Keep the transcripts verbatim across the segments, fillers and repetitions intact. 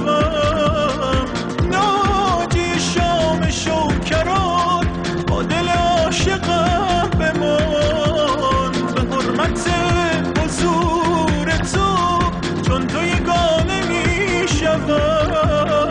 شوم، ناجی شام شوکران با دل عاشقم بمان. به حرمت حضور تو چون تو یگانه می شوم.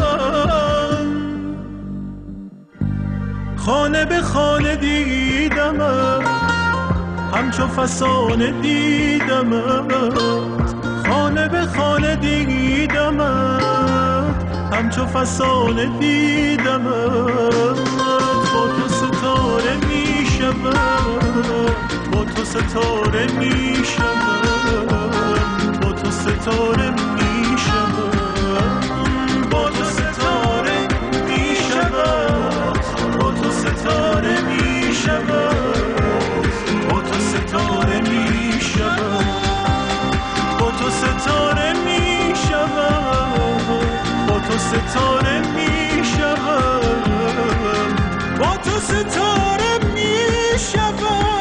خانه به خانه دیدمت، همچو فسانه دیدمت. خانه به خانه دیدمت، همچو فسانه دیدمت. با تو ستاره می شود، با تو ستاره می شود، با تو ستاره می شود، با تو ستاره می شود، با تو ستاره می شود، با تو ستاره می شود، با تو ستاره می شود، با تو ستاره می شود، با تو ستاره می شود.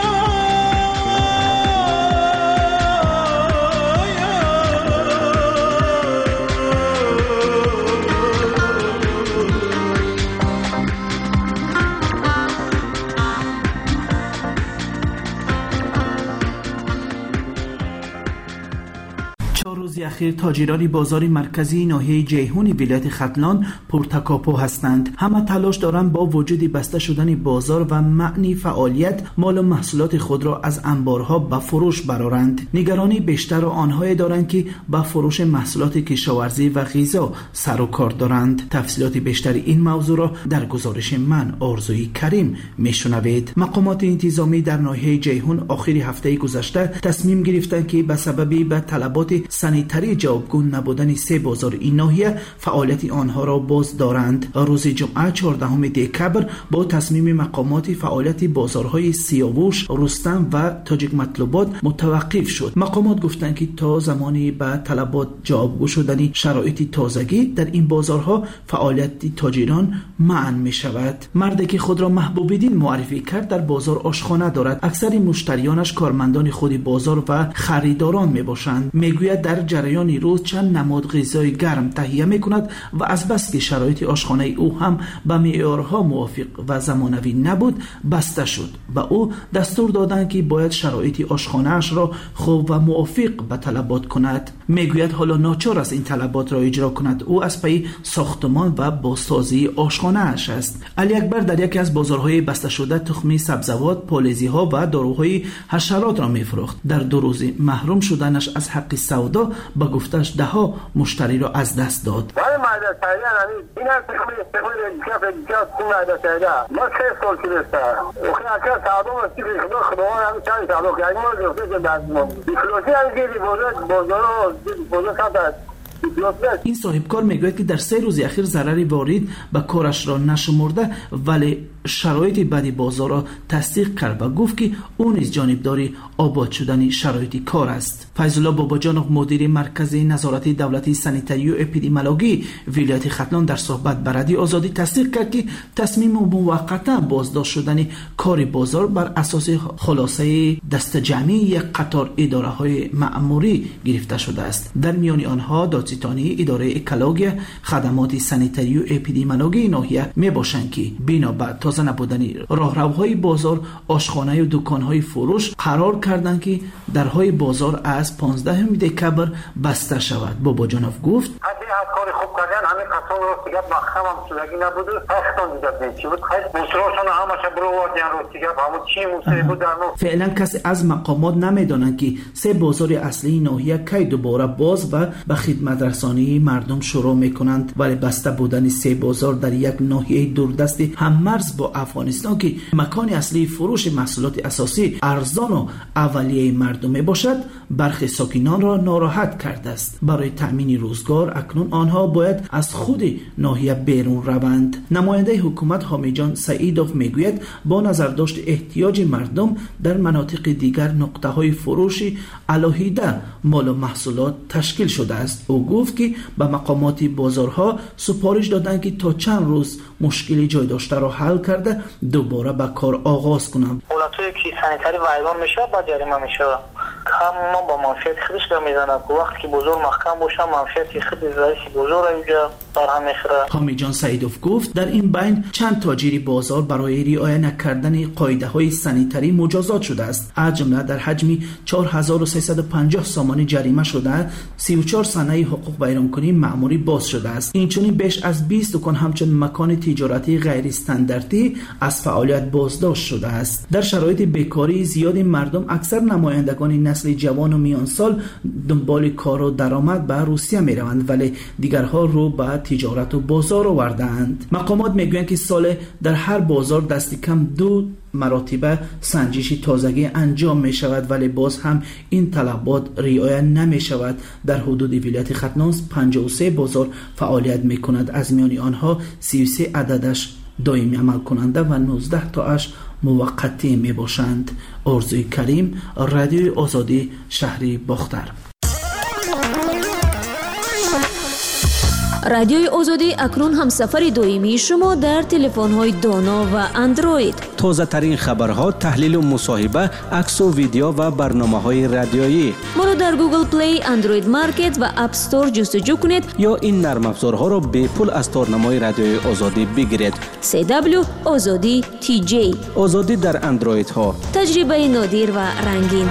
روز اخیر تاجران بازار مرکزی ناحیه جیهون ولایت ختلان پرتکاپو هستند. همه تلاش دارند با وجود بسته شدن بازار و معنی فعالیت مال و محصولات خود را از انبارها به فروش برآورند. نگرانی بیشتر آنها دارند که به فروش محصولات کشاورزی و غذا سر و کار دارند. تفصیلات بیشتر این موضوع را در گزارش من آرزوی کریم میشنوید. مقامات انتظامی در ناحیه جیهون آخر هفته گذشته تصمیم گرفتند که به سبب به طلبات سانیتری جوابگو نبودن سه بازار این ناحیه فعالیت آنها را باز دارند. روز جمعه چهاردهم دکبر با تصمیم مقامات فعالیت بازارهای سیاووش، رستم و تاجیک مطلوبات متوقف شد. مقامات گفتند که تا زمانی به طلبات جوابگو شدن شرایط تازگی در این بازارها فعالیت تاجران منع می شود. مردی که خود را محبوب دین معرفی کرد در بازار آشخانه دارد. اکثر مشتریانش کارمندان خود بازار و خریداران می باشند. میگوید در جریان روز چند نماد غذای گرم تهیه می کند و از بس که شرایط آشخانه او هم به معیارها موافق و زمانوی نبود بسته شد و او دستور دادند که باید شرایط آشخانه اش را خوب و موافق به طلبات کند. میگوید حالا ناچار است این طلبات را اجرا کند. او از پی ساختمان و بازسازی آشخانه اش است. علی اکبر در یکی از بازارهای بسته شده تخم سبزیجات، پالزی ها و داروهای حشرات را میفروخت. در دو روز محروم شدنش از حق سودا با گفتش ده ها مشتری را از دست داد. این صاحبکار میگوید که در سه روز اخیر ضرری وارد به کارش را نشمرده ولی شرایط بدی بازار را تصدیق کرد و گفت که اون نیز جانبداری آباد شدن شرایط کار است. فیض الله باباجانov مدیر مرکز نظارت دولتی سانیتری و اپیدمیولوژی ولایت ختلان در صحبت با رادیو آزادی تصدیق کرد که تصمیم موقتا بازداشت شدن کار بازار بر اساس خلاصه دست جمعی یک قطار اداره های مأموری گرفته شده است. در میان آنها دادستانی اداره اکولوژی، خدمات سانیتری و اپیدمیولوژی ناحیه می باشند که بنا بر تازه نبودن راهروهای بازار، آشخانه و دکانهای فروش قرار کردند که درهای بازار از پانزدهم دکبر بسته شود. باباجانov گفت کار خوب کردن همین قطار رو دیگه مخم هم سودگی نبوده پاکتان دیگه بیچی بود خیلی مصراشان همشه برو واردین رو دیگه همون چی موسیقی بود در نو. فعلا کسی از مقامات نمیدانند که سه بازار اصلی ناحیه کی دوباره باز و به خدمت رسانی مردم شروع میکنند، ولی بسته بودن سه بازار در یک ناحیه دوردست هم مرز با افغانستان که مکان اصلی فروش محصولات اساسی ارزان و اولیه مردم باشد برخی ساکنان را ناراحت کرده است. برای تامین روزگار اکنون آنها باید از خود ناحیه بیرون روند. نماینده حکومت حامیجان سعیدوف میگوید با نظر داشت احتیاج مردم در مناطق دیگر نقطه های فروش علاهیده مال و محصولات تشکیل شده است. او گفت که به مقامات بازارها سپارش دادند که تا چند روز مشکل جای داشته را حل کرده دوباره به کار آغاز کنند. حالتوی که سانیتری وایران میشه با جریمه میشه همه با منفیت خودش را میزنه که وقتی که بازار محکم باشه منفیت خود رئیس بازار اینجا برهم میخوره. حامد جان سعیدوف گفت در این بین چند تاجری بازار برای رعایت نکردن قاعده های سانیتری مجازات شده است. از جمله در حجمی چهار هزار و سیصد و پنجاه سامانه جریمه شده، سی و چهار صنایع حقوق بیرانکنی مأموری باز شده است. اینچنین بیش از بیست دکان همچون مکان تجارتی غیر استانداردی از فعالیت بازداشت شده است. در شرایط بیکاری زیاد مردم اکثر نمایندگان نسل جوان و میان سال دنبال کار و درآمد به روسیه می روند، ولی دیگرها رو به تجارت و بازار آوردند. مقامات میگویند که سال در هر بازار دست کم دو مراتبه سنجش تازگی انجام می شود، ولی باز هم این طلبات رعایت نمی شود. در حدود ولایت ختلان پنجاه و سه بازار فعالیت می کند، از میان آنها سی و سه عددش دائمی عمل کننده و نوزده تاش موقتی می باشند. آرزوی کریم، رادیوی آزادی، شهری باختر. رادیوی آزادی اکنون هم سفر دائمی شما در تلفن‌های دانا و اندروید. تازه ترین خبرها، تحلیل و مصاحبه، عکس و ویدیو و برنامه‌های رادیویی. ما را در گوگل پلی، اندروید مارکت و اپ استور جستجو کنید یا این نرم افزارها را به پول از تارنمای رادیوی آزادی بگیرید. سی دبلیو آزادی تی جی. آزادی در اندروید ها. تجربه نادر و رنگین.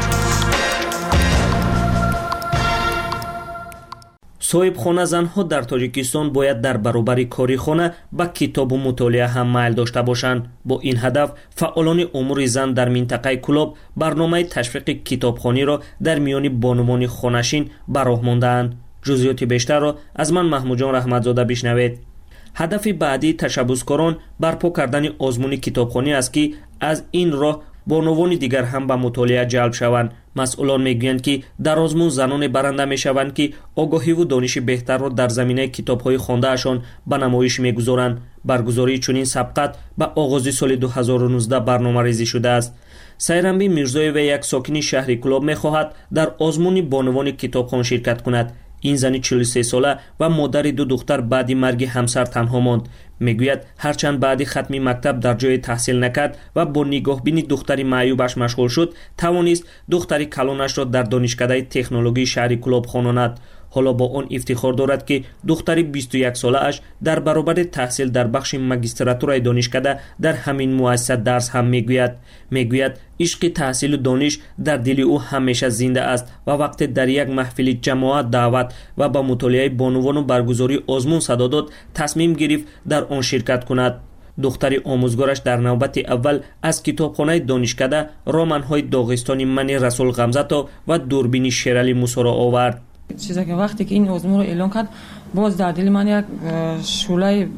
صاحب خانه زنها در تاجیکستان باید در برابر کاری خانه با کتاب و مطالعه هم میل داشته باشند. با این هدف فعالان امور زن در منطقه کلاب برنامه تشویق کتابخوانی را در میان بانوان خانشین به راه مانده‌اند. جزئیات بیشتر را از من محمود جان رحمتزاده بشنوید. هدف بعدی تشبثکاران برپا کردن آزمون کتابخوانی است که از این راه بانوان دیگر هم به مطالعه جلب شوند. مسئولان میگویند که در آزمون زنان برنده میشوند که آگاهی و دانش بهتر را در زمینه کتاب‌های خوانده‌شان به نمایش میگذارند. برگزاری چنین سبقت به آغاز سال دو هزار و نوزده برنامه‌ریزی شده است. سیرنبی میرزایو یک ساکن شهر کلاب می‌خواهد در آزمون بانوان کتابخوان شرکت کند. این زنی چهل و سه ساله و مادر دو دختر بعد مرگ همسر تنها ماند. میگوید هرچند بعد ختم مکتب در جای تحصیل نکرد و با نگاهبینی دختری معیوبش مشغول شد، توانست دختری کلانش را در دانشکده تکنولوژی شهر کلاب خواند. حالا با آن افتخار دارد که دختری بیست و یک ساله اش در برابر تحصیل در بخش ماجستراتورای دانشکده در همین مؤسسه درس هم میگوید. میگوید عشق تحصیل و دانش در دل او همیشه زنده است و وقتی در یک محفل جماعت دعوت و با مطالعه بانوان و برگزاری آزمون صدا داد، تصمیم گرفت در آن شرکت کند. دختری آموزگارش در نوبت اول از کتابخانه دانشکده رمان‌های داغستانی من رسول غمزه تا و دوربین شیرالی موسی را آورد. چیزی که وقتی که این آزمون رو اعلان کرد، باز در دل من یک شعله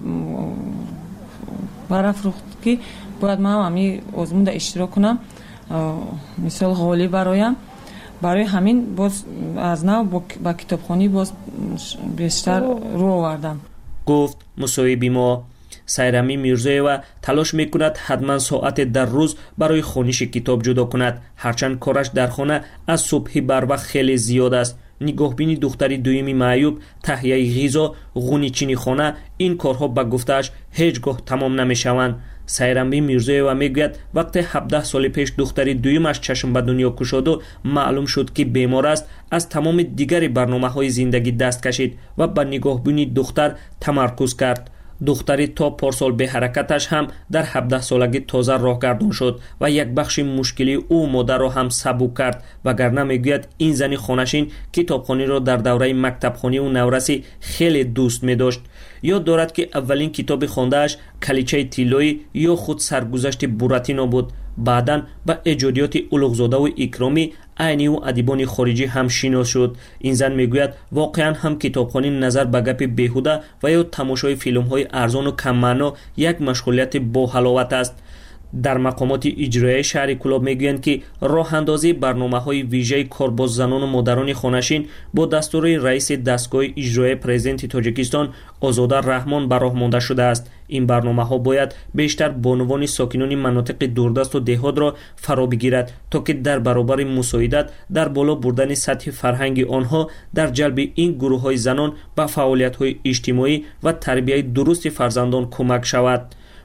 برافروخت که باید من هم همین آزمون را اشتراک کنم، مثال غالی برایم. برای همین باز از نو با کتابخوانی باز بیشتر رو آوردم. گفت مصاحبی ما. سیرمی میرزایو تلاش میکند حتما ساعت در روز برای خوانش کتاب جدا کند، هرچند کارش در خانه از صبح بر وقت خیلی زیاد است. نگاهبینی دختری دویمی معیوب، تهیه غذا، غونیچینی خانه، این کارها به گفته‌اش هیچگاه تمام نمیشوند. سیرنبی میرزایو میگوید وقتی هفده سال پیش دختری دویمش چشم به دنیا گشود و معلوم شد که بیمار است، از تمام دیگر برنامه‌های زندگی دست کشید و به نگاهبینی دختر تمرکز کرد. دختری تا پارسال به حرکتش هم در هفده سالگی تازه راهگردان شد و یک بخش مشکلی او مادر را هم سبک کرد. وگرنه میگوید این زنی خانشین کتابخوانی را در دوره مکتبخوانی و نورسی خیلی دوست می داشت. یاد دارد که اولین کتاب خوانده‌اش کلیچه طلایی یا خود سرگذشت بوراتینو بود. بعداً با ایجادیات اولوغزاده و اکرامی عینی و ادیبان خارجی هم شناس شد. این زن میگوید واقعا هم کتابخوانی نظر به گپ بیهوده و یا تماشای فیلم‌های ارزان و کم معنا یک مشغولیت با حلاوت است. در مقامات اجرایی شهر کلاب میگویند که راه اندازی برنامه‌های ویژه کارباز زنان و مادران خانشین با دستور رئیس دستگاه اجرایی پرزیدنت تاجیکستان آزاده رحمان به راه مانده شده است. این برنامه‌ها باید بیشتر بانوان ساکنان مناطق دوردست و دهات را فرا بگیرد تا که در برابر مساعدت در بالا بردن سطح فرهنگی آنها در جلب این گروه‌های زنان به فعالیت‌های اجتماعی و تربیت درست فرزندان کمک شود.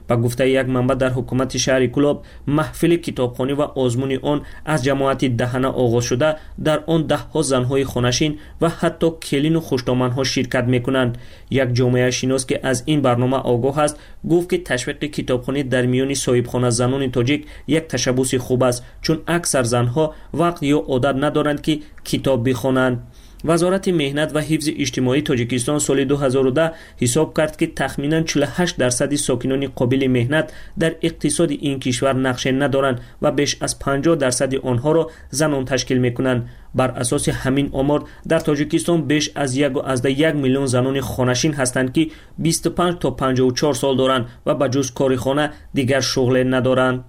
با گفته یک منبع در حکومت شهر کلوب، محفل کتابخوانی و آزمون آن از جماعت دهنه آغاز شده، در آن ده ها زنهای خونشین و حتی کلین و خوشدامنها شرکت میکنند. یک جامعه شناس که از این برنامه آگاه است گفت که تشویق کتابخوانی در میان صاحبخانه زنان تاجیک یک تشبوس خوب است، چون اکثر زنها وقت یا عادت ندارند که کتاب بخوانند. وزارت مهنت و حفظ اجتماعی تاجیکستان سال دو هزار و ده حساب کرد که تخمینا چهل و هشت درصد ساکنان قابل مهنت در اقتصاد این کشور نقش ندارند و بیش از پنجاه درصد آنها را زنان تشکیل میکنند. بر اساس همین آمار در تاجیکستان بیش از یک و از یک میلیون زنان خانشین هستند که بیست و پنج تا پنجاه و چهار سال دارند و به جز کار خانه دیگر شغل ندارند.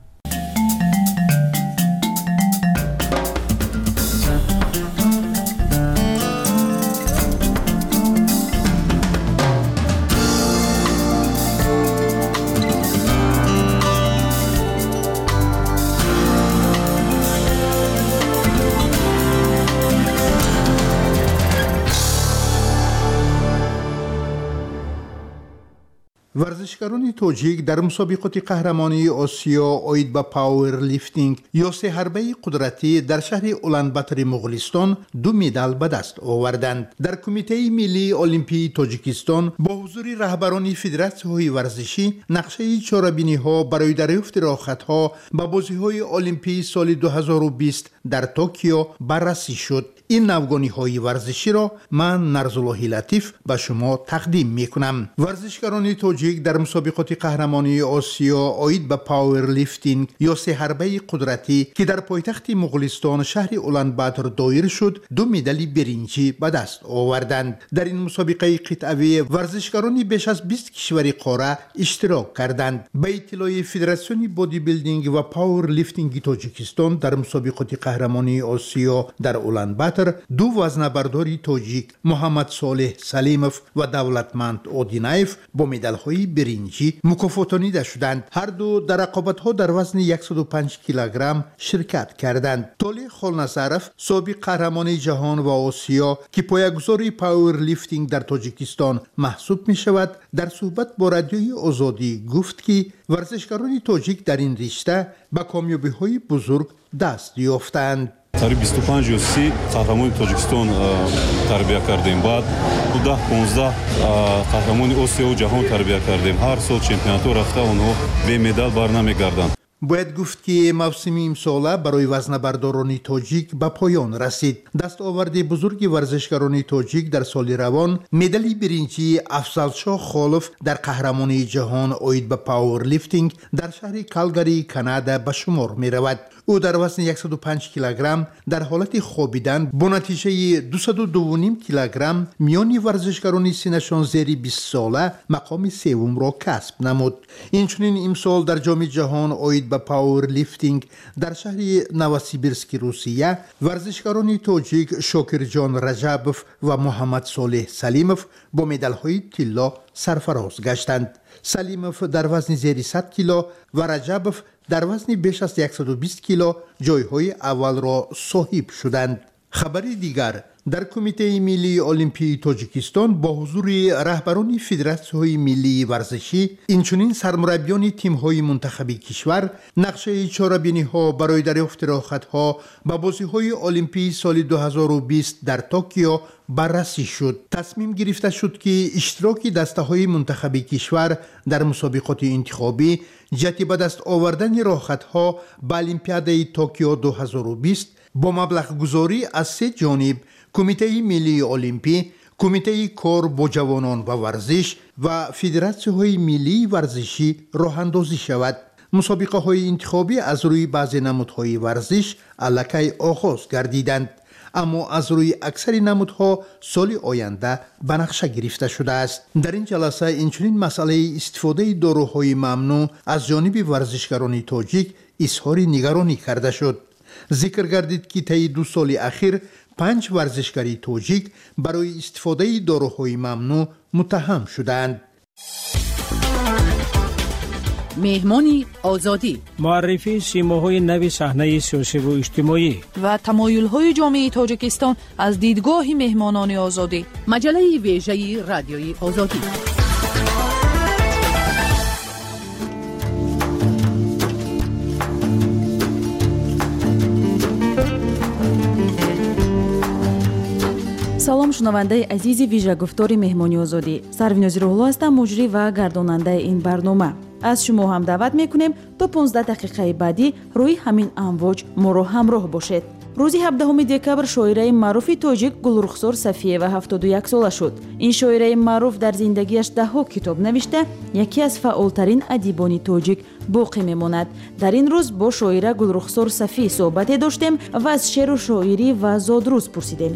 ورزشکاران تاجیک در مسابقات قهرمانی آسیا آید به پاور لیفتینگ یا سه حربه قدرتی در شهر اولانباتر مغولستان دو مدال به دست آوردند. در کمیته ملی المپی تاجیکستان با حضور رهبران فدراسیون ورزشی نقشه چاره‌بینی ها برای دریافت راحت ها به بازی های المپی سال دو هزار و بیست در توکیو بررسی شد. این نوگانی های ورزشی را من نرزالله لطیف به شما تقدیم می کنم. ورزشکاران تاجیک در مسابقات قهرمانی آسیا آید به پاور لیفتینگ یا سه حربه قدرتی که در پایتخت مغولستان شهر اولانباتر دایر شد دو مدال برنجی به دست آوردند. در این مسابقه قطعه‌ای ورزشکاران بیش از بیست کشور قاره اشتراک کردند. به اطلاع فدراسیون بادی بیلدینگ و پاور لیفتینگ تاجیکستان در مسابقات قهرمانی آسیا در اولانباتر دو وزنه‌برداری تاجیک محمد صالح سلیموف و دولتمند اودینایف با مدال‌های برنجی مکافاتانیده شدند. هر دو در رقابت‌ها در وزن صد و پنج کیلوگرم شرکت کردند. طالع خالنصرف سابق قهرمان جهان و آسیا که پایه‌گذار پاور لیفتینگ در تاجیکستان محسوب می‌شود در صحبت با رادیوی آزادی گفت که ورزشکاران تاجیک در این رشته به کامیابی‌های بزرگ دست یافتند. سری بیست و پنج و سی قهرمان تاجیکستان تربیت کردیم. بعد ده پانزده قهرمان آسیا و جهان تربیت کردیم. هر سال چمپیونات رفته اونها به مدال برنمیگردند. باید گفت که موسم امساله برای وزنه‌برداران تاجیک به پایان رسید. دستاورد بزرگ ورزشکاران تاجیک در سال روان مدال برنجی افضل شاه خالف در قهرمانی جهان آید به پاور لیفتینگ در شهر کالگاری کانادا به شمار می رود. او در وزن صد و پنج کیلوگرم در حالت خوابیدن با نتیجه دویست و دو و نیم کیلوگرم میان ورزشکاران سنشان زیر بیست ساله مقام سوم را کسب نمود. اینچنین امسال در جام جهان آید به پاور لیفتینگ در شهر نوسیبیرسک روسیه ورزشکاران تاجیک شاکرجان رجبوف و محمد صالح سلیموف با مدال‌های طلا سرفراز گشتند. سلیموف در وزن زیر صد کیلو و رجبوف در وزن بیش از صد و بیست کیلو جایهای اول را صاحب شدند. خبری دیگر در کمیته ملی المپی تاجیکستان با حضور رهبران فدراسیون ملی ورزشی اینچنین سرمربیان تیم‌های منتخبی کشور نقشه چاره‌بینی‌ها برای دریافت راحت‌ها به بازی‌های المپی سال دو هزار و بیست در توکیو بررسی شد. تصمیم گرفته شد که اشتراک دسته‌های منتخبی کشور در مسابقات انتخابی جهت به دست آوردن راحت‌ها به المپیاد توکیو دو هزار و بیست با مبلغ گذاری از سه جانب کمیته ملی المپی، کمیته کار با جوانان و ورزش و فدراسیون ملی ورزشی راه اندازی شود. مسابقه های انتخابی از روی بعضی نمودهای ورزش الکی آغاز گردیدند، اما از روی اکثر نمودها سال آینده به نقشه گرفته شده است. در این جلسه اینچنین مسئله استفاده داروهای ممنوع از جانب ورزشکاران تاجیک اظهار نگرانی کرده شد. ذکر گردید که طی دو سال اخیر پنج ورزشکاری تاجیک برای استفاده داروهای ممنوع متهم شدند. مهمانی آزادی، معرفی سیماهای نو صحنه سیاسی و اجتماعی و تمایل‌های جامعه تاجیکستان از دیدگاه مهمانان آزادی. مجله ویژه رادیوی آزادی. салом шунавандаи азизи вижагуфтори меҳмони озодӣ. Сарвинози рӯҳулло ҳастам, муҷрӣ ва гардонандаи ин барнома. аз шумо ҳам даъват мекунем то понздаҳ дақиқаи баъдӣ рӯи ҳамин амвоҷ моро ҳамроҳ бошед. рӯзи ҳабдаҳуми декабр шоираи маъруфи тоҷик Гулрухсор Сафиева ҳафтоду як сола шуд. ин шоираи маъруф дар зиндагиаш даҳҳо китоб навишта, яке аз фаъолтарин адибони тоҷик боқӣ мемонад. дар ин рӯз бо шоира Гулрухсор Сафӣ суҳбате доштем ва аз шеъру шоирӣ ва зодрӯз пурсидем.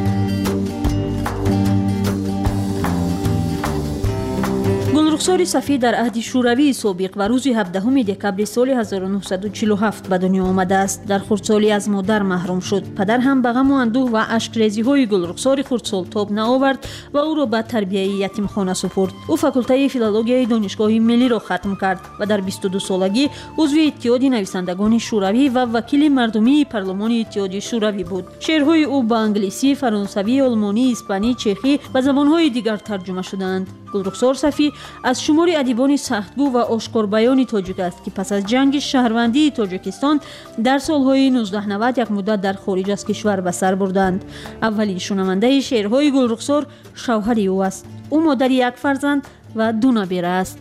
гулрухсори Сафӣ дар аҳди шӯравии собиқ ва рӯзи ҳабдаҳуми декабри соли ҳазору нуҳсаду чилу ҳафт ба дунё омадааст. дар хурдсолӣ аз модар маҳрум шуд. падар ҳам ба ғаму андӯҳ ва ашкрезиҳои гулрухсори хурдсол тоб наовард ва ӯро ба тарбияи ятимхона супурд. ӯ факултаи филологияи донишгоҳи миллиро хатм кард ва дар бисту ду солагӣ узви иттиҳоди нависандагони шӯравӣ ва вакили мардумии парлумони иттиҳоди шӯравӣ буд. шеърҳои ӯ ба англисӣ, фаронсавӣ, олмонӣ, испанӣ, чехӣ ва забонҳои дигар тарҷума шудаанд. гулрухсор Сафӣ аз шумори адибони сахтгӯ ва ошкорбаёни тоҷик аст, ки пас аз ҷанги шаҳрвандии Тоҷикистон дар солҳои нуздаҳ навад як муддат дар хориҷ аз кишвар ба сар бурданд. аввалин шунавандаи шеърҳои Гулрухсор шавҳари ӯ аст. ӯ модари як фарзанд ва ду набира аст.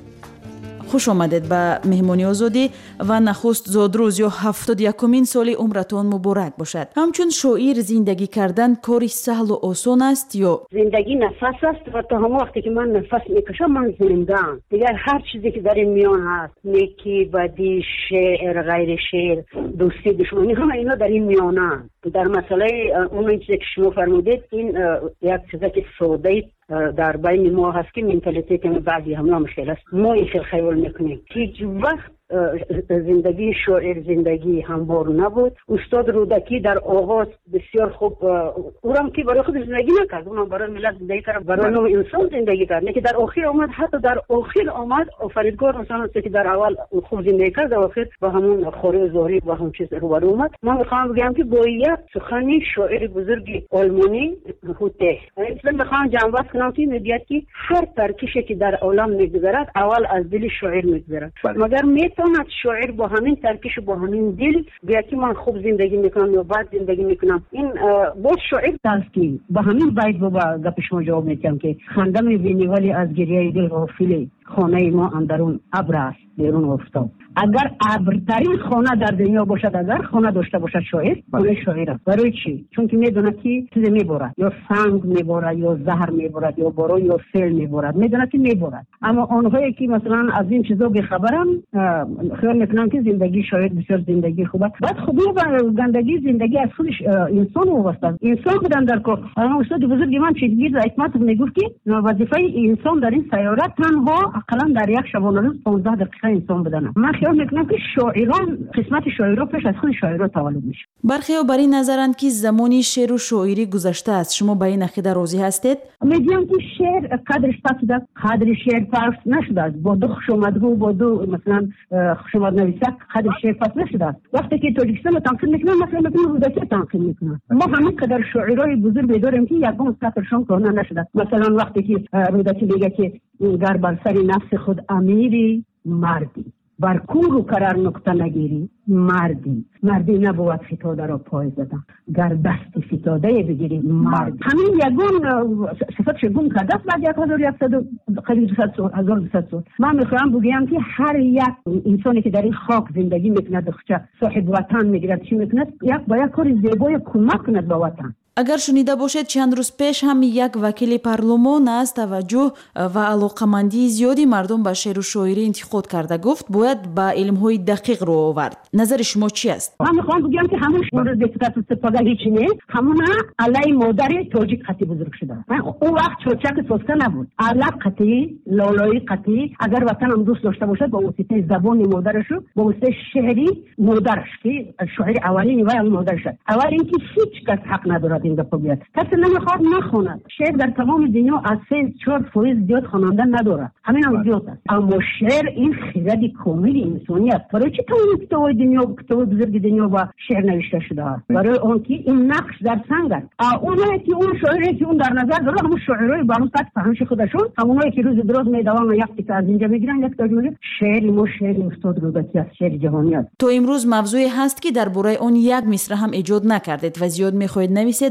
хуш омадед ба меҳмони озодӣ ва нахуст зодрӯз ё ҳафтоду якумин соли умратон муборак бошад. ҳамчун шоир зиндагӣ кардан кори саҳлу осон аст ё зиндагӣ нафас аст ва то ҳама вақте ки ман нафас мекашам ман зиндаам. дигар ҳар чизе ки дар ин миён ҳаст, неки, бадӣ, шеър, ғайри шеър, дӯстӣ, душманӣ, ҳама ино дар ин миёнаанд. дар масъалаи он чизе ки шумо фармудед, ин як чизе ки содаи дар байни мо ҳаст ки менталитети баъзи ҳамна мушкил аст. мо ин хел хаёл мекунем. ҳеҷ вақт зиндагии шоир зиндагии ҳамвор набуд. устод Рӯдакӣ дар оғоз бисёр хуб, ӯрам ки барои худ зиндагӣ накард, онам барои миллат зиндагӣ кард, барои номи инсон зиндагӣ кард. не ки дар охир омад, ҳатто дар охир омад офаридгор инсон аст ки дар аввал хуб зиндагӣ кард, дар охир ба ҳамун хории зоҳирӣ ба ҳамун чиз рӯбарӯ омад. ман мехоҳам бигӯям ки бо як сухани шоири бузурги олмонӣ Ҳуте мехоҳам ҷамъбаст кунам ки мегӯяд ки ҳар таркише ки дар олам мегузарад аввал аз дили шоир мегузарад. магар метавонад шоир бо ҳамин таркишу бо ҳамин дил гӯяд ки ман хуб зиндагӣ мекунам ё бад зиндагӣ мекунам. ин боз шоир аст ки ба ҳамин байт ба гапи шумо ҷавоб медиҳам ки ханда мебинӣ вале аз гирияи дил ғофилӣ, хонаи мо андарун абр аст берун офтоб. агар абртарин хона дар дунё бошад, агар хона дошта бошад шоир, он шоир аст. барои чӣ? чунки медонад ки чизе меборад, ё санг меборад, ё заҳр меборад, ё борон, ё сел меборад, медонад ки меборад. аммо онҳое ки масалан аз ин чизо бехабаранд, خیال میکنم که زندگی شاید بسیار زندگی خوبه. بعد خوبی و گندگی زندگی از خودش انسان وابسته است. انسان بودن در کار. اما استاد بزرگ من چیزگیر حکمت میگفت که وظیفه انسان در این سیاره تنها اقلا در یک شبانه روز پانزده دقیقه انسان بودن. من خیال میکنم که شاعران قسمت شاعران پیش از خود شاعران تولد میشه. برخی‌ها بر این نظرند که زمانی شعر و شاعری گذشته است. شما با این عقیده راضی هستید؟ میگم که شعر قدرش پس قدر شعر پس نشده است. با دو خوشامدگو با دو مثلا خوشامد نویسه قدر شعر پس نشده است. وقتی که تاجیکستان رو تنقید میکنن مثلا میگن رودکی تنقید میکنن. ما همین قدر شاعرای بزرگ داریم که یگان سطرشان کهنه نشده. مثلا وقتی که رودکی میگه که گر بر سر نفس خود امیری مردی، بر کور و قرار نقطه نگیری مردی. مردی نبود فتاده را پای زدن، گر دست فتاده بگیری مرد. همین یگان صفتش گم کرده است بعد یک هزار یکصد قریب دویست سال هزار و دویست سال. من میخواهم بگویم که هر یک انسانی که در این خاک زندگی میکند دختر صاحب وطن میگیرد چی میکند یک با یک کار زیبای کمک کند به وطن. агар шунида бошед чанд рӯз пеш ҳам як вакили парлумон аз таваҷҷӯҳ ва алоқамандии зиёди мардум ба шеъру шоирӣ интиқод карда гуфт бояд ба илмҳои дақиқ рӯ овард. назари шумо чӣ аст? ман мехоҳам бигӯям ки ҳамон шумо депутати истифода ҳеҷ нест. ҳамона алайи модари тоҷик қатӣ бузург шудааст. он вақт чорчаки соста набуд. алак қатӣ, лолои қатӣ. агар ватанам дӯст дошта бошад бо воситаи забони модарашу бо воситаи шеъри модараш ки шоири аввалини вай ҳамин модараш аст. аввал ин ки ҳеҷ кас ҳақ надорад این گپ بیاد. کسی نمیخواد نخواند. شعر در تمام دنیا از سه چهار فایز زیاد خواننده نداره. همین هم زیاد است. اما شعر این خرد کامل انسانی است. برای چی تمام کتاب‌های دنیا کتاب بزرگ دنیا با شعر نوشته شده است؟ برای اون که این نقش در سنگ است. اونایی که اون شاعری که اون در نظر داره همون شاعرای با اون سطح فهمش خودشون همونایی که روز دراز میدوام یک تیکه از اینجا میگیرن یک تاج میگیرن. شعر ما شعر استاد رودکی است. شعر جهانی است. تو امروز موضوعی هست که درباره اون یک مصرع هم ایجاد نکردید و زیاد میخواهید نویسید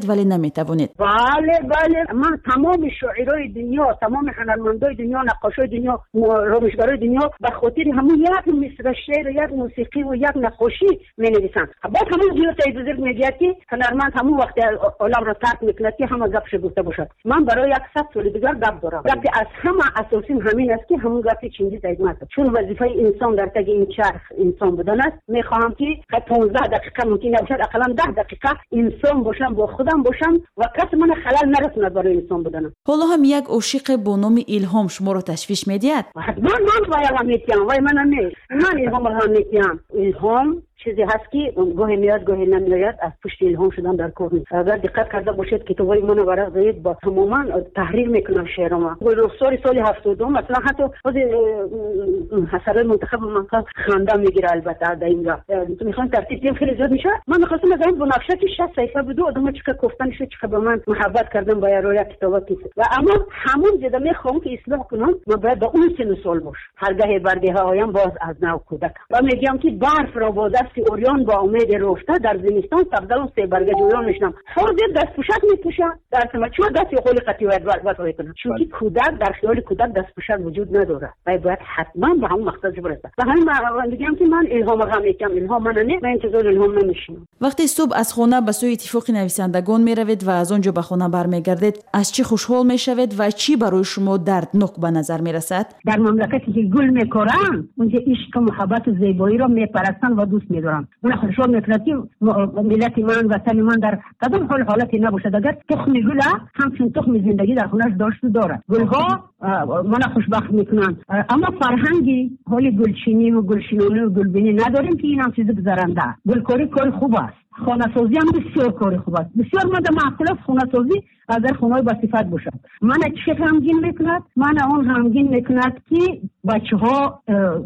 ولی نمیتوانید. بله بله، من تمام شاعرای دنیا، تمام هنرمندای دنیا، نقاشای دنیا، رامشگرای دنیا به خاطر همون یک مصرع شعر، یک موسیقی و یک نقاشی می‌نویسند. بعد همون جیوتای بزرگ میگه که هنرمند همون وقت عالم را ترک میکند که همه گپش گفته باشد. من برای صد سال دیگر گپ دارم. گپی از همه اساسی همین است که همون گپی چنگیز ایتمه است. چون وظیفه انسان در تگ این چرخ انسان بودن است. میخواهم که پانزده دقیقه ممکن نباشد، اقلا ده دقیقه انسان باشم، با خودم باشم و کس من خلل نرساند برای انسان بودن. حالا هم یک عاشق با نام الهام شما رو تشویش میدید؟ حتما من باید میتیم، وای من نه. من الهام را میتیم. الهام چیزی هست که گاهی میاد گاهی نمیاد، از پشت الهام شدن در کار نیست. اگر دقت کرده باشید کتابای من برای زید با تماما تحریر میکنم شعرام. رخسار سال هفتاد مثلا حتی خود حسرای منتخب من خنده میگیره. البته در اینجا تو میخوان ترتیب دیم خیلی زیاد میشه. من میخواستم مثلا بنفشه که شصت صفحه بود آدم چقدر گفتن شد، چقدر به من محبت کردن با روی کتابا که و اما همون دیدم میخوام که اصلاح کنم. من باید با اون سن سال باش. هرگاه برده هایم باز از نو کودک و میگم که برف را با دست اوریان با امید رفته در زمستان سبزه و سه برگه جویان میشنم. خود دست پوشک میپوشه در سما چون دست خیلی قطعیت واسه کنه. چون که کودک در خیال کودک دست پوشک وجود نداره. باید باید حتما به همون مقصد برسه. و همین میگم که من الهام غم میگم الهام من نه، من انتظار الهام نمیشم. وقتی صبح از خانه به سوی اتفاق نویسندگان میروید و از آنجا به خانه برمیگردید، از چی خوشحال میشوید و چی برای شما دردناک به نظر میرسد؟ در مملکتی که گل میکارن اونجا عشق و محبت و زیبایی را میپرستن و دوست میدارن. من خوشحال میکنم که ملت من وطن من در کدام حال حالتی نباشد. اگر تخم گل همچون تخم زندگی در خونش داشت و داره. گلها من خوشبخت میکنن، اما فرهنگی حال گلچینی و گلشینی و گلبینی نداریم که این هم چیز گذرنده. گلکاری کار خوب است. خانه سازی هم بسیار کار خوب است. بسیار ماده معقول است خانه سازی اگر خانه‌ای با صفت باشد. من چه غمگین میکند؟ من اون غمگین میکند که بچه‌ها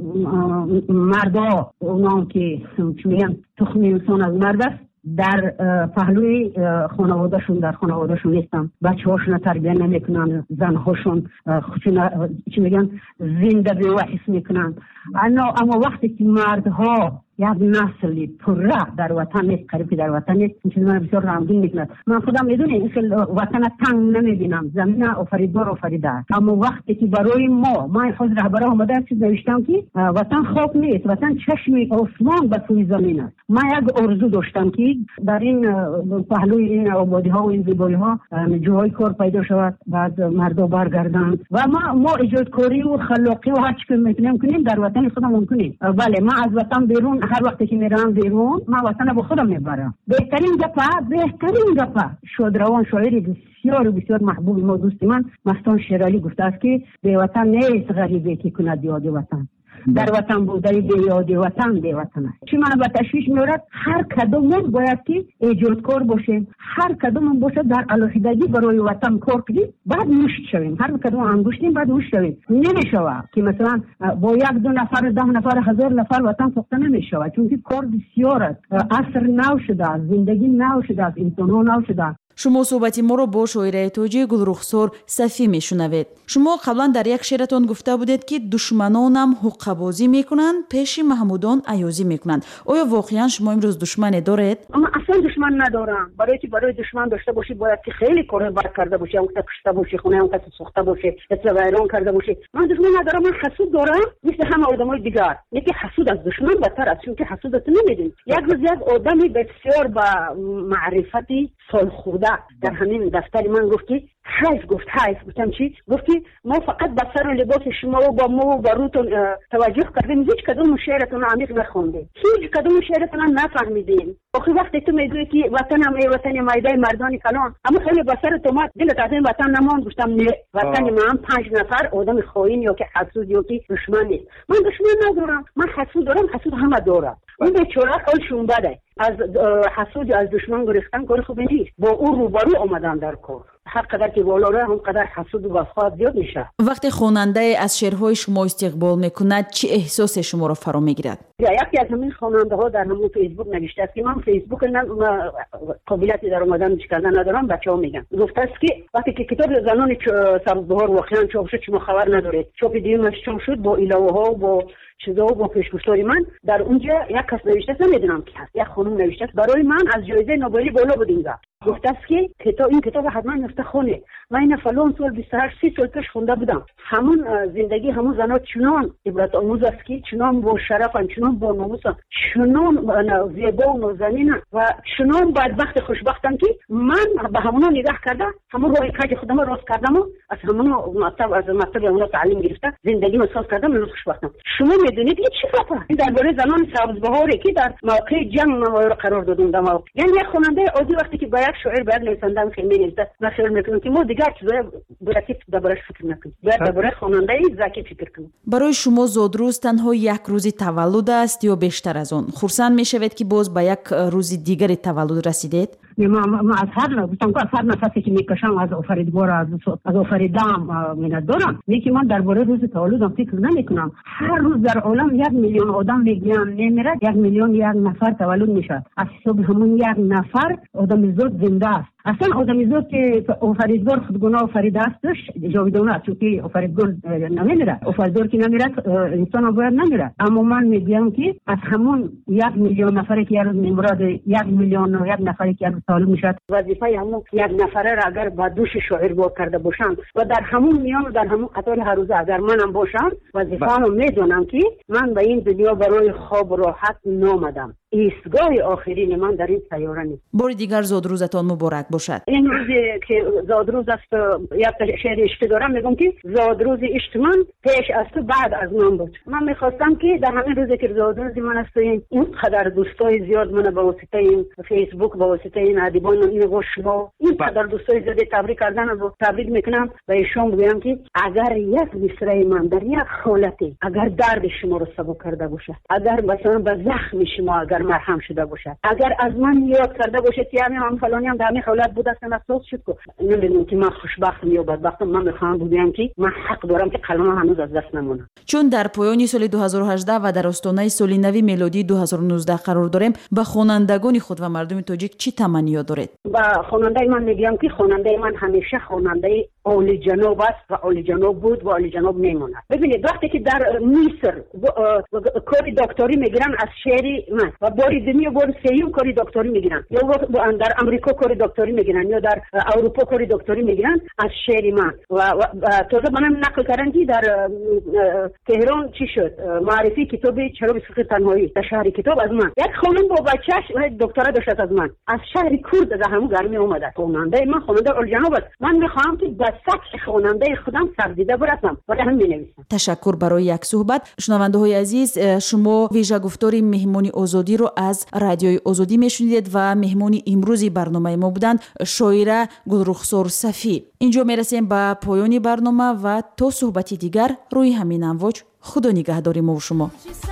مردا اونام که چی میگن تخم انسان از مرد است در پهلوی خانوادهشون در خانوادهشون نیستن. بچه‌هاشون تربیت نمیکنن، زن‌هاشون خودشون چی میگن زنده به وحس میکنن. اما وقتی که مردها یک نسلی پره در وطن نیست، قریبی در وطن نیست، این چیز من بسیار غمگین میکند. من خودم میدونم این وطن تنگ نمیبینم، زمین آفریدگار آفریده است. اما وقتی که برای ما من خود رهبر آمده چیز نوشتم که وطن خواب نیست، وطن چشم آسمان به سوی زمین است. من یک آرزو داشتم که در این پهلوی این آبادی ها و این زیبایی ها جاهای کار پیدا شود، بعد مردم برگردند و ما ما ایجادکاری و خلاقی و هر چی که میتونیم کنیم در وطن خودمون کنیم. بله من از وطن بیرون هر وقتی که میرم بیرون من وطن با خودم میبرم. بهترین گپه بهترین گپه شادروان شاعری بسیار بسیار محبوب ما دوست من مستان شیرالی گفته است که به وطن نیست غریبه که کند یاد وطن، در وطن بوده به یاد وطن به وطن است. چی من به تشویش میارد؟ هر کدومون باید که ایجادکار باشیم، هر کدومون باشه در علاقیدگی برای وطن کار کنیم، بعد مشت شویم. هر کدوم انگشتیم بعد مشت شویم. نمیشود که مثلا با یک دو نفر ده نفر هزار نفر وطن ساخته نمیشود، چون که کار بسیار است. عصر نو شده است، زندگی نو شده است، انسان‌ها نو شده است. شما صحبتی ما رو با شاعره توجی گلرخسار صفی میشنوید. شما قبلا در یک شعرتون گفته بودید که دشمنانم حقه بازی میکنن، پیش محمودان عیازی میکنن. آیا واقعا شما امروز دشمنی دارید؟ اما اصلا دشمن ندارم. برای که برای دشمن داشته باشی باید که خیلی کار بد کرده باشی، اون که کشته باشی، خونه اون که سوخته باشی، اصلا ویران کرده باشی. من دشمن ندارم، من حسود دارم مثل همه آدمای دیگر. یکی حسود از دشمن بدتر است، چون که حسودت نمیدین. یک روز یک آدمی بسیار با معرفتی سالخورده در همین دفتر من گفت که حیف گفت حیف گفتم چی؟ گفت که ما فقط به سر و لباس شما و با مو و با روتون توجه کردیم، هیچ کدوم شعرتون عمیق نخوندیم، هیچ کدوم شعرتون نفهمیدیم. آخه وقتی تو میگویی که وطنم ای وطن مایده مردانی فلان، اما خیلی به سر تو مات دلت از این وطن نماند. گفتم نه، وطن من پنج نفر آدم خائن یا که حسود یا که دشمن نیست. من دشمن ندارم، من حسود دارم، حسود همه دارم. اون بیچاره حالشون بده، از حسود از دشمن گرفتن کار خوبی نیست. با اون روبرو آمدن در کار. هر قدر که بالا راه هم قدر حسود و وفات زیاد میشه. وقتی خواننده از شعرهای شما استقبال میکند چه احساس شما را فرا میگیرد؟ یکی از همین خواننده ها در همون فیسبوک نوشته است که من فیسبوک قابلیتی در اومدن کردن ندارم، بچه‌ها میگن. گفته است که وقتی که کتاب زنان سبزبهار واقعا چاپ شد شما خبر ندارید. چاپ دیگه‌اش چاپ شد با الهه ها و با چیزا و با پیشگفتاری من. در اونجا یک کس نوشته است، نمیدونم کی هست، یک خانم نوشته است برای من از جایزه نوبلی بالا بود اینجا. گفته است که کتاب این کتاب حتما نفته خونه. من این فلان سال بیست و هشت سی سال پیش خونده بودم. همون زندگی همون زنها چنان عبرت آموز است که چنان با شرفن، چنان با ناموسن، چنان زیبا و نازنینن و چنان بدبخت خوشبختن که من به همونا نگاه کرده، همون راه کج خودم راست کردم و از همونا مطلب از مطلب همونا تعلیم گرفته، زندگی رو ساز کردم، من خوشبختم. شما میدونید این چی خطا؟ این درباره زنان سبزبهاری که در موقع جنگ ما قرار دادن در موقع. یعنی یک خواننده عادی وقتی که با یک شاعر باید نویسنده خیلی می‌نویسه، من خیال می‌کنم که ما دیگر چیزای برای دربارش فکر نکنیم. باید درباره خواننده زکی فکر کنیم. برای شما زادروز تنها یک روزی تولد است یا بیشتر از آن؟ خرسند می‌شوید که باز به یک روز دیگری تولد رسیدید؟ ما ما از هر نفسی از هر نفسی که میکشم از آفریدگار از از آفریدم منت دارم. میگم من درباره روز تولدم فکر نمیکنم. هر روز در عالم یک میلیون آدم میگن میمیره، یک میلیون یک نفر تولد میشه. از حساب همون یک نفر آدم زاد زنده است. اصلا آدم زاد که آفریدگار خودگونه آفریده استش جاودانه است، چون که آفریدگار نمیره. آفریدگار که نمیره انسان باید نمیره. اما من میگم که از همون یک میلیون نفری که روز میمرد، یک میلیون و یک نفری که تولد میشد، وظیفه همون یک نفره را اگر با دوش شاعر با کرده باشم و در همون میان و در همون قطار هر روز اگر منم باشم، وظیفه رو میدونم که من به این دنیا برای خواب و راحت نامدم. ایستگاه آخرین من در این سیاره نیست. بار دیگر زادروزتان مبارک باشد. این روزی که زادروز است، یک شعر عشق دارم، میگم که زادروز عشق من پیش از تو بعد از من بود. من میخواستم که در همین روزی که زادروز من است، این قدر دوستای زیاد من با واسطه این فیسبوک، با واسطه این ادیبان این و شما این قدر دوستای زیاد تبریک کردن و تبریک میکنم و ایشون بگم که اگر یک مصرع من در یک حالتی اگر درد شما رو سبک کرده باشه، اگر مثلا به زخم شما اگر مرهم شده باشد، اگر از من یاد کرده باشید که همین هم فلانی هم در همین حالت بود است، افسوس شد که نمیدونم که من خوشبختم یا بدبختم. من میخوام بگم که من حق دارم که قلمم هنوز از دست نمونه. چون در پایان سال دو هزار و هجده و در آستانه سال نو میلادی دو هزار و نوزده قرار داریم، به خوانندگان خود و مردم تاجیک چی تمنی دارید؟ با خواننده من میگم که خواننده من همیشه خواننده عالی جناب است و عالی جناب بود و عالی جناب میمونه. ببینید وقتی که در مصر کاری دکتری میگیرن از شعر من و باری دنیا بار سیوم کاری دکتری میگیرن، یا در امریکا کاری دکتری میگیرن یا در اروپا کاری دکتری میگیرن از شعر من و, و تازه منم نقل کردن که در تهران چی شد معرفی کتاب چرا بسخت تنهایی در شهر کتاب از من. یک خانم با بچه‌اش دکترا داشت از من از شهر کرد از همون گرمی اومده. خواننده من خواننده عالی جناب است. من میخوام که به سطح خواننده خودم سرزیده برسم و همین مینویسم. تشکر برای یک صحبت. شنونده های عزیز، شما ویژه گفتاری مهمانی آزادی رو از رادیوی آزادی میشنیدید و مهمانی امروزی برنامه ما بودند شاعره گلرخسار صفی. اینجا میرسیم به پایان برنامه و تا صحبتی دیگر روی همین امواج خدا نگهداری ما و شما.